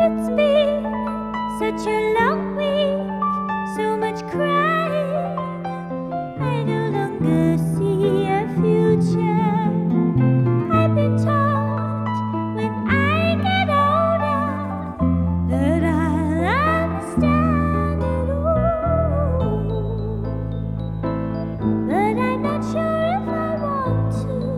It's been such a long week, so much crying. I no longer see a future. I've been told when I get older that I'll understand it all. But I'm not sure if I want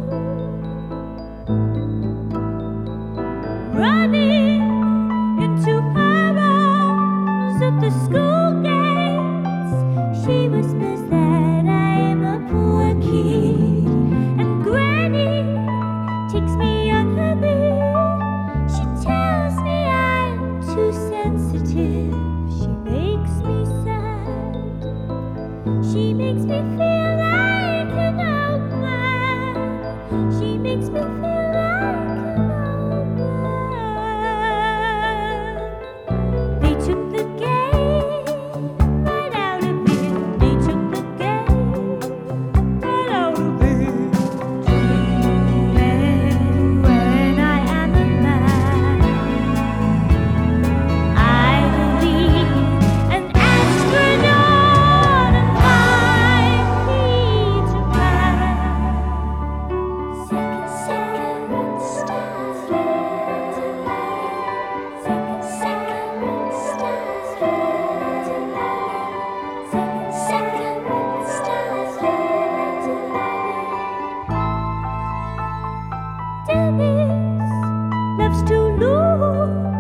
to. Running into her arms at the school gates, she whispers that I'm a poor kid, and Granny takes me on her knee. She tells me I'm too sensitive. She makes me sad. She makes me feel like an old man. She makes me feel like an old man. They took the game right out of it. They took the game right out of it. And when I am a man, I will be an astronaut and fly Peter Pan. Second stars, second stars. Dennis loves to look